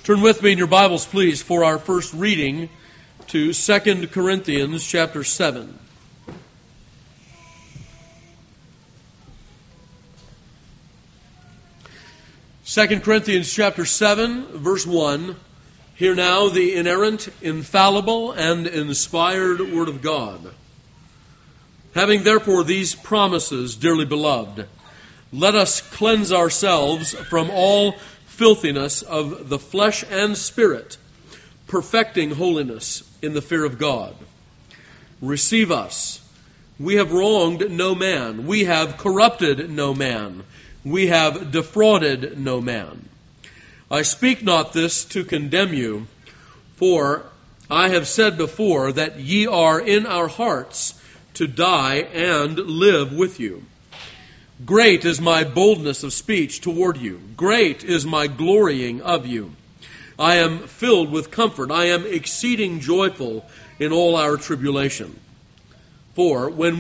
Turn with me in your Bibles, please, for our first reading to 2 Corinthians chapter 7. Second Corinthians chapter 7, verse 1. Hear now the inerrant, infallible, and inspired Word of God. Having therefore these promises, dearly beloved, let us cleanse ourselves from all filthiness of the flesh and spirit, perfecting holiness in the fear of God. Receive us. We have wronged no man. We have corrupted no man. We have defrauded no man. I speak not this to condemn you, for I have said before that ye are in our hearts to die and live with you. Great is my boldness of speech toward you. Great is my glorying of you. I am filled with comfort. I am exceeding joyful in all our tribulation. For when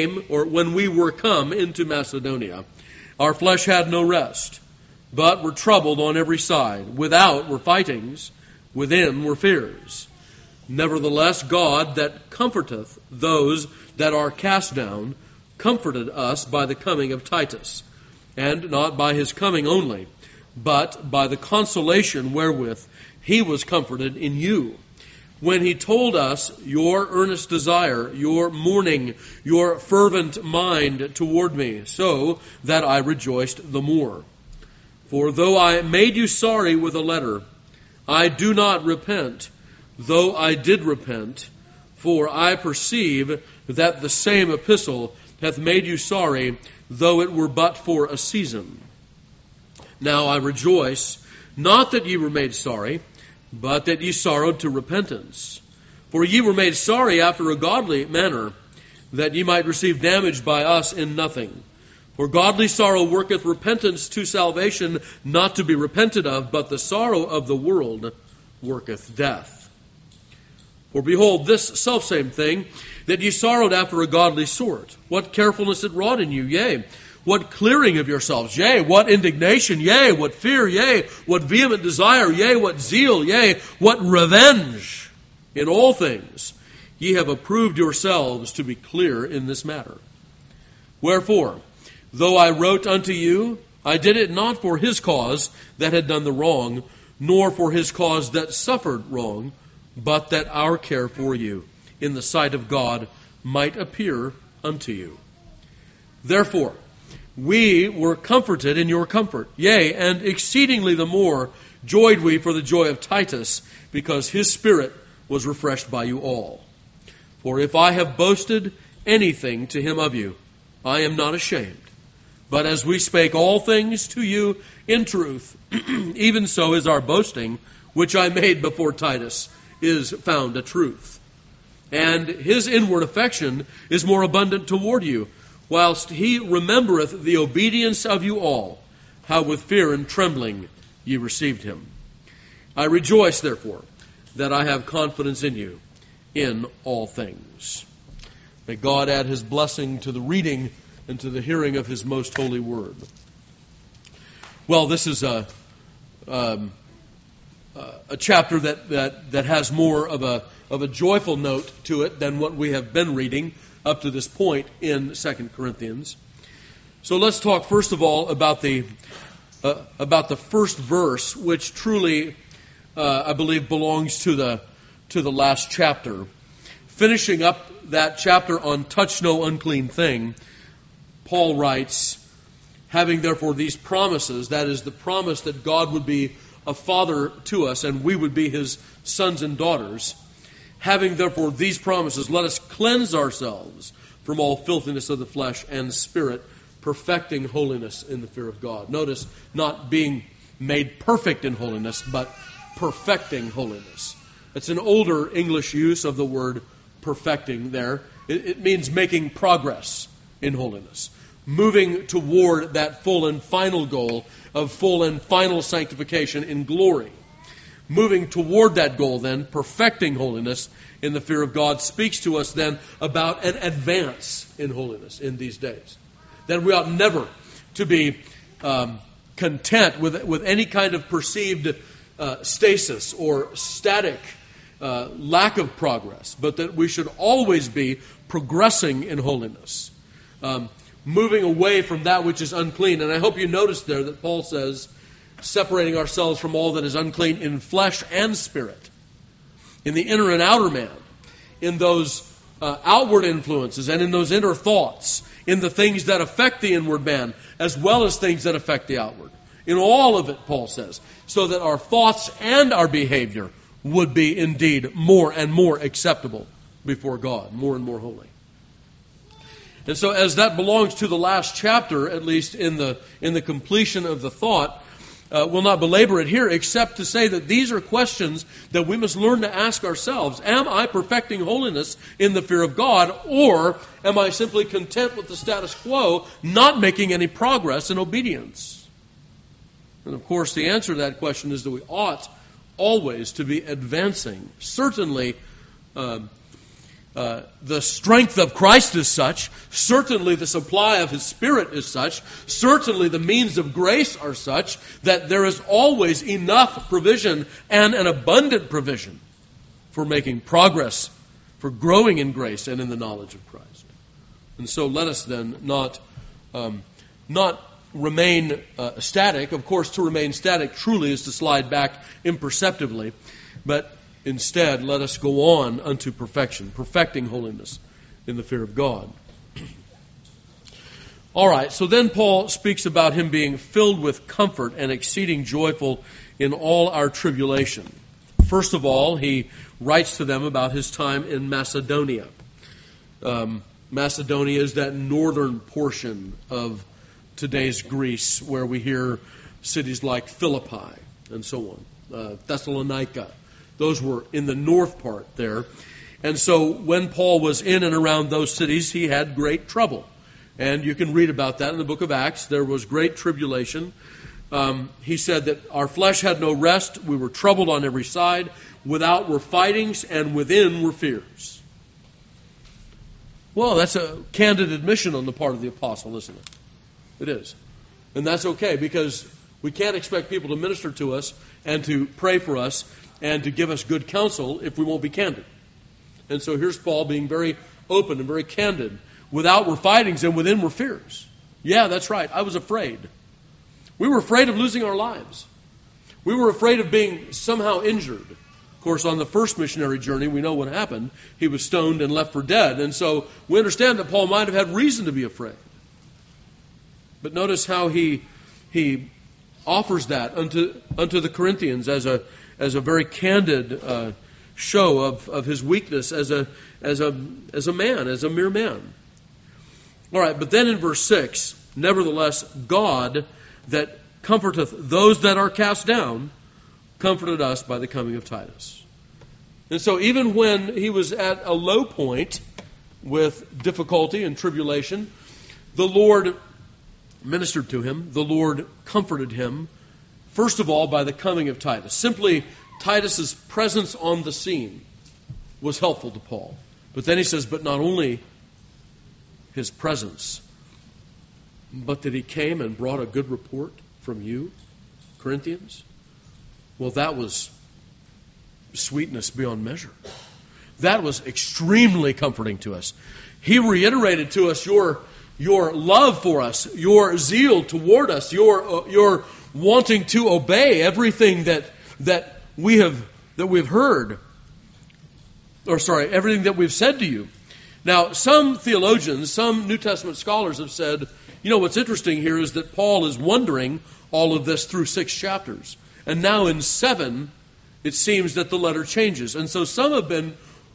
we were come into Macedonia, our flesh had no rest, but were troubled on every side. Without were fightings, within were fears. Nevertheless, God that comforteth those that are cast down, comforted us by the coming of Titus, and not by his coming only, but by the consolation wherewith he was comforted in you, when he told us your earnest desire, your mourning, your fervent mind toward me, so that I rejoiced the more. For though I made you sorry with a letter, I do not repent, though I did repent, for I perceive that the same epistle hath made you sorry, though it were but for a season. Now I rejoice, not that ye were made sorry, but that ye sorrowed to repentance. For ye were made sorry after a godly manner, that ye might receive damage by us in nothing. For godly sorrow worketh repentance to salvation, not to be repented of, but the sorrow of the world worketh death. For behold, this selfsame thing, that ye sorrowed after a godly sort, what carefulness it wrought in you, yea, what clearing of yourselves, yea, what indignation, yea, what fear, yea, what vehement desire, yea, what zeal, yea, what revenge. In all things ye have approved yourselves to be clear in this matter. Wherefore, though I wrote unto you, I did it not for his cause that had done the wrong, nor for his cause that suffered wrong, but that our care for you in the sight of God might appear unto you. Therefore, we were comforted in your comfort, yea, and exceedingly the more joyed we for the joy of Titus, because his spirit was refreshed by you all. For if I have boasted anything to him of you, I am not ashamed. But as we spake all things to you in truth, even so is our boasting, which I made before Titus, is found a truth. And his inward affection is more abundant toward you, whilst he remembereth the obedience of you all, how with fear and trembling ye received him. I rejoice, therefore, that I have confidence in you in all things. May God add his blessing to the reading and to the hearing of his most holy word. Well, this is a chapter that has more of a joyful note to it than what we have been reading up to this point in 2 Corinthians. So let's talk first of all about the first verse, which truly I believe belongs to the last chapter. Finishing up that chapter on touch no unclean thing, Paul writes, having therefore these promises, that is the promise that God would be a father to us and we would be his sons and daughters. Having therefore these promises, let us cleanse ourselves from all filthiness of the flesh and spirit, perfecting holiness in the fear of God. Notice, not being made perfect in holiness, but perfecting holiness. It's an older English use of the word perfecting there. It means making progress in holiness. Moving toward that full and final goal of full and final sanctification in glory. Moving toward that goal then, perfecting holiness in the fear of God, speaks to us then about an advance in holiness in these days. That we ought never to be content with any kind of perceived stasis or static lack of progress, but that we should always be progressing in holiness, moving away from that which is unclean. And I hope you noticed there that Paul says, separating ourselves from all that is unclean in flesh and spirit, in the inner and outer man, in those outward influences and in those inner thoughts, in the things that affect the inward man, as well as things that affect the outward. In all of it, Paul says, so that our thoughts and our behavior would be indeed more and more acceptable before God, more and more holy. And so as that belongs to the last chapter, at least in the completion of the thought, we'll not belabor it here, except to say that these are questions that we must learn to ask ourselves. Am I perfecting holiness in the fear of God, or am I simply content with the status quo, not making any progress in obedience? And of course, the answer to that question is that we ought always to be advancing. Certainly, the strength of Christ is such. Certainly, the supply of His Spirit is such. Certainly, the means of grace are such that there is always enough provision and an abundant provision for making progress, for growing in grace and in the knowledge of Christ. And so let us then not remain static. Of course, to remain static truly is to slide back imperceptibly, but instead, let us go on unto perfection, perfecting holiness in the fear of God. All right, so then Paul speaks about him being filled with comfort and exceeding joyful in all our tribulation. First of all, he writes to them about his time in Macedonia. Macedonia is that northern portion of today's Greece, where we hear cities like Philippi and so on, Thessalonica. Those were in the north part there. And so when Paul was in and around those cities, he had great trouble. And you can read about that in the book of Acts. There was great tribulation. He said that our flesh had no rest. We were troubled on every side. Without were fightings, and within were fears. Well, that's a candid admission on the part of the apostle, isn't it? It is. And that's okay, because we can't expect people to minister to us and to pray for us and to give us good counsel if we won't be candid. And so here's Paul being very open and very candid. Without were fightings, and within were fears. Yeah, that's right. I was afraid. We were afraid of losing our lives. We were afraid of being somehow injured. Of course, on the first missionary journey, we know what happened. He was stoned and left for dead. And so we understand that Paul might have had reason to be afraid. But notice how he offers that unto the Corinthians as a very candid show of his weakness as a man, as a mere man. All right, but then in verse 6, nevertheless, God that comforteth those that are cast down, comforted us by the coming of Titus. And so even when he was at a low point with difficulty and tribulation, the Lord ministered to him. The Lord comforted him, first of all, by the coming of Titus. Simply, Titus's presence on the scene was helpful to Paul. But then he says, but not only his presence, but that he came and brought a good report from you, Corinthians. Well, that was sweetness beyond measure. That was extremely comforting to us. He reiterated to us your love for us, your zeal toward us, your wanting to obey everything that we've heard, everything that we've said to you. Now, some theologians, some New Testament scholars have said, what's interesting here is that Paul is wondering all of this through 6 chapters. And now in 7, it seems that the letter changes. And so some have been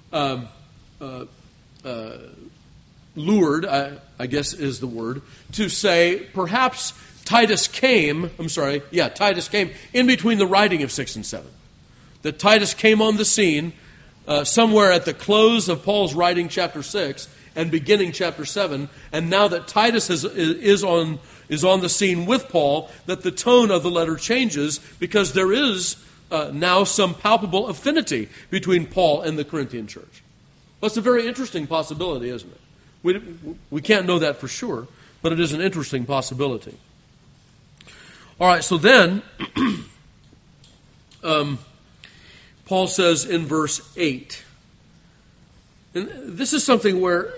lured, I guess is the word, to say perhaps Titus came in between the writing of 6 and 7. That Titus came on the scene somewhere at the close of Paul's writing chapter 6 and beginning chapter 7, and now that Titus is on the scene with Paul, that the tone of the letter changes because there is now some palpable affinity between Paul and the Corinthian church. Well, it's a very interesting possibility, isn't it? We can't know that for sure, but it is an interesting possibility. All right, so then Paul says in verse 8, and this is something where,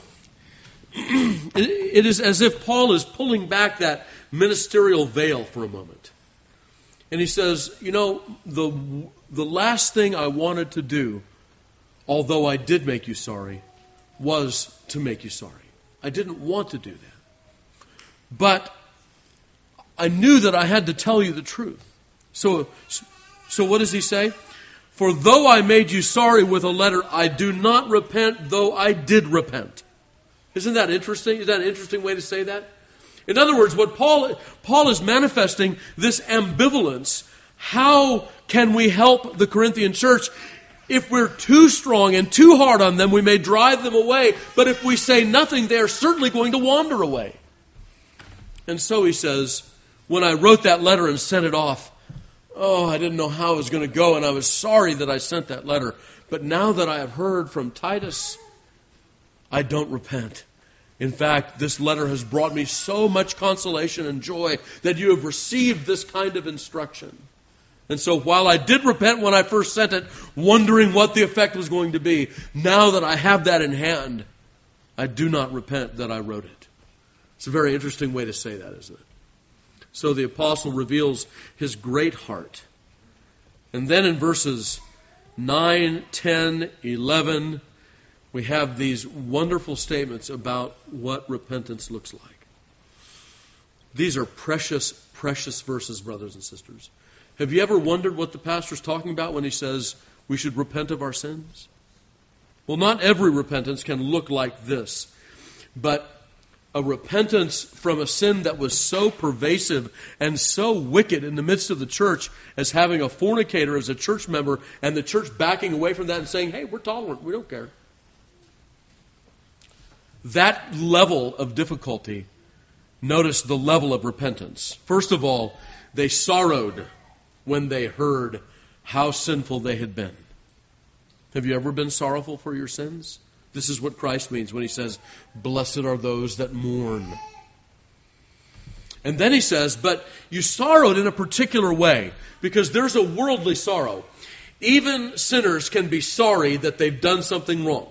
it is as if Paul is pulling back that ministerial veil for a moment. And he says, the last thing I wanted to do, although I did make you sorry, was to make you sorry. I didn't want to do that. But I knew that I had to tell you the truth. So what does he say? For though I made you sorry with a letter, I do not repent, though I did repent. Isn't that interesting? Is that an interesting way to say that? In other words, what Paul is manifesting this ambivalence. How can we help the Corinthian church? If we're too strong and too hard on them, we may drive them away. But if we say nothing, they are certainly going to wander away. And so he says, when I wrote that letter and sent it off, I didn't know how it was going to go, and I was sorry that I sent that letter. But now that I have heard from Titus, I don't repent. In fact, this letter has brought me so much consolation and joy that you have received this kind of instruction. And so while I did repent when I first sent it, wondering what the effect was going to be, now that I have that in hand, I do not repent that I wrote it. It's a very interesting way to say that, isn't it? So the apostle reveals his great heart. And then in verses 9, 10, 11, we have these wonderful statements about what repentance looks like. These are precious, precious verses, brothers and sisters. Have you ever wondered what the pastor's talking about when he says we should repent of our sins? Well, not every repentance can look like this, but a repentance from a sin that was so pervasive and so wicked in the midst of the church as having a fornicator as a church member and the church backing away from that and saying, hey, we're tolerant, we don't care. That level of difficulty, notice the level of repentance. First of all, they sorrowed when they heard how sinful they had been. Have you ever been sorrowful for your sins? This is what Christ means when he says, blessed are those that mourn. And then he says, but you sorrowed in a particular way, because there's a worldly sorrow. Even sinners can be sorry that they've done something wrong.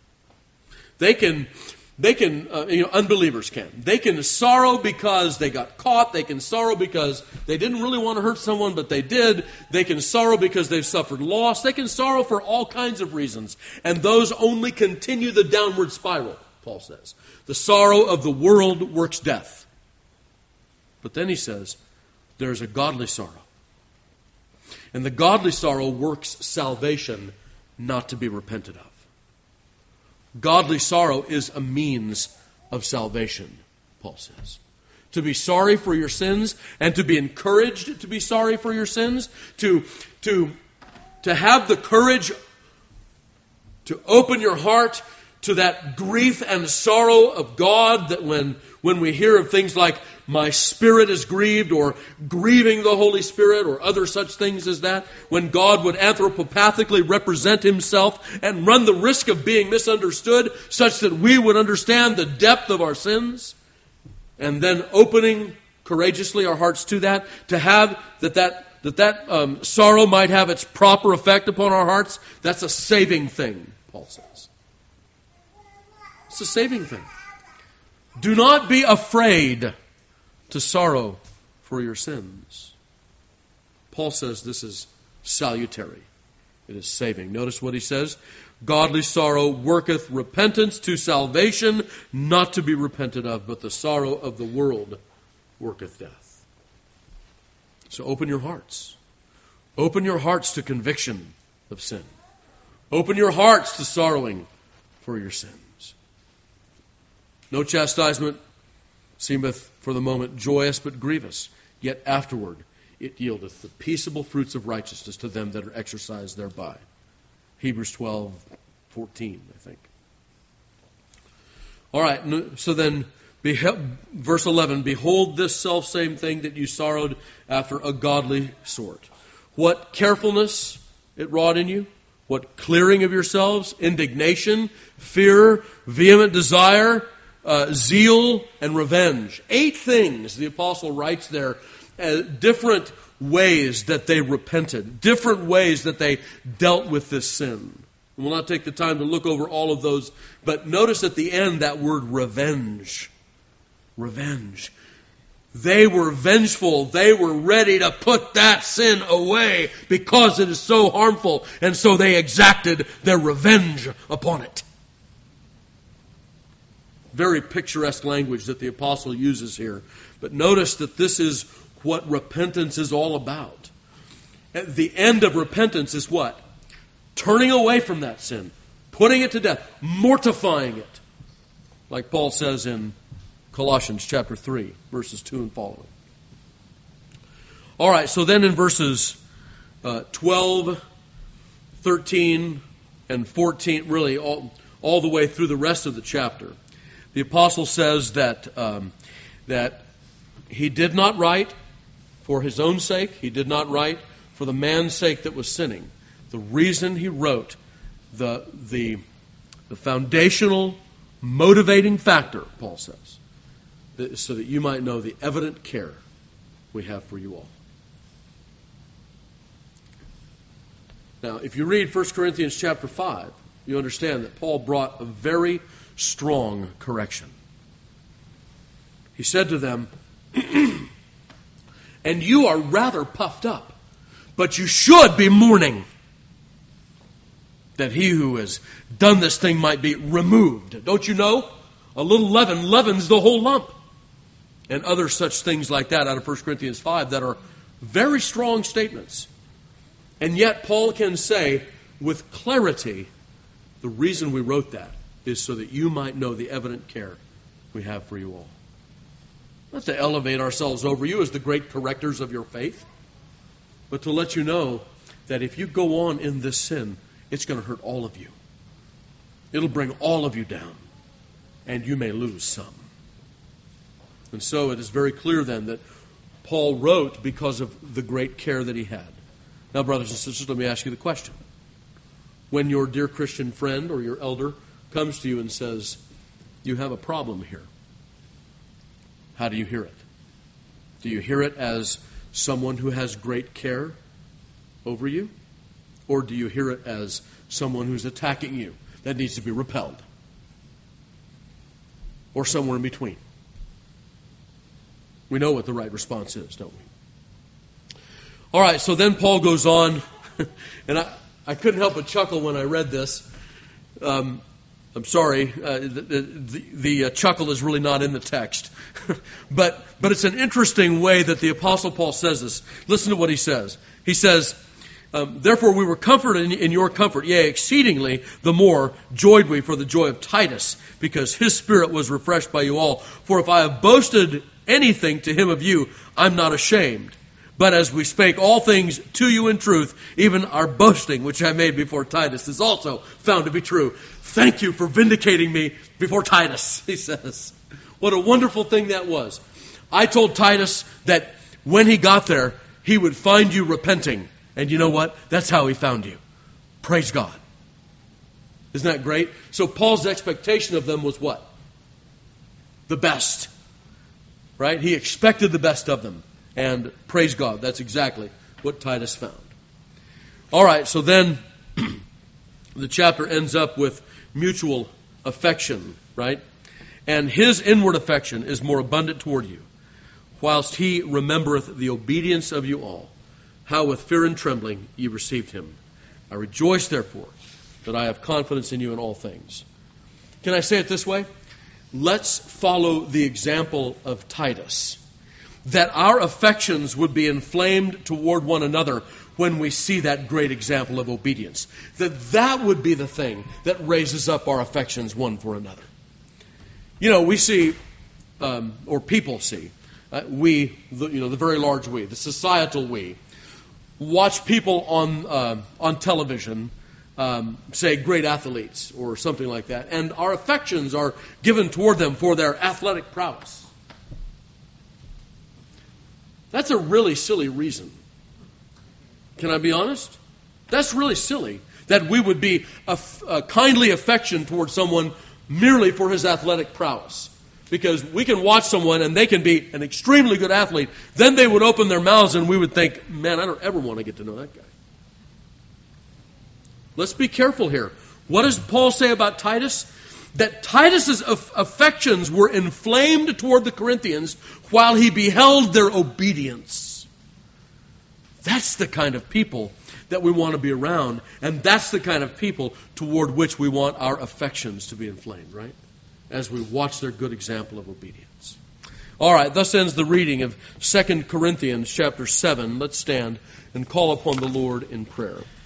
Unbelievers can. They can sorrow because they got caught. They can sorrow because they didn't really want to hurt someone, but they did. They can sorrow because they've suffered loss. They can sorrow for all kinds of reasons. And those only continue the downward spiral, Paul says. The sorrow of the world works death. But then he says, there's a godly sorrow. And the godly sorrow works salvation, not to be repented of. Godly sorrow is a means of salvation, Paul says. To be sorry for your sins and to be encouraged to be sorry for your sins, to have the courage to open your heart to that grief and sorrow of God, that when we hear of things like my spirit is grieved, or grieving the Holy Spirit, or other such things as that, when God would anthropopathically represent himself and run the risk of being misunderstood such that we would understand the depth of our sins, and then opening courageously our hearts to that, to have that sorrow might have its proper effect upon our hearts, that's a saving thing, Paul says. It's a saving thing. Do not be afraid to sorrow for your sins. Paul says this is salutary. It is saving. Notice what he says. Godly sorrow worketh repentance to salvation, not to be repented of, but the sorrow of the world worketh death. So open your hearts. Open your hearts to conviction of sin. Open your hearts to sorrowing for your sins. No chastisement seemeth for the moment joyous but grievous, yet afterward it yieldeth the peaceable fruits of righteousness to them that are exercised thereby. Hebrews 12:14, I think. All right, so then, verse 11, behold this selfsame thing that you sorrowed after a godly sort. What carefulness it wrought in you, what clearing of yourselves, indignation, fear, vehement desire, zeal, and revenge. 8 things the apostle writes there, different ways that they repented, different ways that they dealt with this sin. We'll not take the time to look over all of those, but notice at the end that word revenge. Revenge. They were vengeful. They were ready to put that sin away because it is so harmful, and so they exacted their revenge upon it. Very picturesque language that the apostle uses here. But notice that this is what repentance is all about. The end of repentance is what? Turning away from that sin, putting it to death, mortifying it. Like Paul says in Colossians chapter 3, verses 2 and following. All right, so then in verses 12, 13, and 14, really all the way through the rest of the chapter, the apostle says that he did not write for his own sake. He did not write for the man's sake that was sinning. The reason he wrote, the foundational motivating factor, Paul says, so that you might know the evident care we have for you all. Now, if you read 1 Corinthians chapter 5, you understand that Paul brought a very strong correction. He said to them, and you are rather puffed up, but you should be mourning, that he who has done this thing might be removed. Don't you know? A little leaven leavens the whole lump. And other such things like that out of 1 Corinthians 5 that are very strong statements. And yet Paul can say with clarity, the reason we wrote that is so that you might know the evident care we have for you all. Not to elevate ourselves over you as the great correctors of your faith, but to let you know that if you go on in this sin, it's going to hurt all of you. It'll bring all of you down, and you may lose some. And so it is very clear then that Paul wrote because of the great care that he had. Now, brothers and sisters, let me ask you the question. When your dear Christian friend or your elder comes to you and says, you have a problem here, how do you hear it? Do you hear it as someone who has great care over you? Or do you hear it as someone who's attacking you that needs to be repelled? Or somewhere in between? We know what the right response is, don't we? All right, so then Paul goes on, and I couldn't help but chuckle when I read this. I'm sorry, the chuckle is really not in the text. but it's an interesting way that the Apostle Paul says this. Listen to what he says. He says, therefore we were comforted in your comfort, yea, exceedingly the more joyed we for the joy of Titus, because his spirit was refreshed by you all. For if I have boasted anything to him of you, I'm not ashamed. But as we spake all things to you in truth, even our boasting, which I made before Titus, is also found to be true. Thank you for vindicating me before Titus, he says. What a wonderful thing that was. I told Titus that when he got there, he would find you repenting. And you know what? That's how he found you. Praise God. Isn't that great? So Paul's expectation of them was what? The best. Right? He expected the best of them. And praise God, that's exactly what Titus found. All right, so then the chapter ends up with mutual affection, right? And his inward affection is more abundant toward you, whilst he remembereth the obedience of you all, how with fear and trembling ye received him. I rejoice, therefore, that I have confidence in you in all things. Can I say it this way? Let's follow the example of Titus, that our affections would be inflamed toward one another when we see that great example of obedience. That would be the thing that raises up our affections one for another. You know, we see, or people see, the very large we, the societal we, watch people on television, say great athletes or something like that, and our affections are given toward them for their athletic prowess. That's a really silly reason. Can I be honest? That's really silly that we would be a kindly affection towards someone merely for his athletic prowess. Because we can watch someone and they can be an extremely good athlete. Then they would open their mouths and we would think, man, I don't ever want to get to know that guy. Let's be careful here. What does Paul say about Titus? That Titus's affections were inflamed toward the Corinthians while he beheld their obedience. That's the kind of people that we want to be around, and that's the kind of people toward which we want our affections to be inflamed, right? As we watch their good example of obedience. All right, thus ends the reading of 2 Corinthians chapter 7. Let's stand and call upon the Lord in prayer.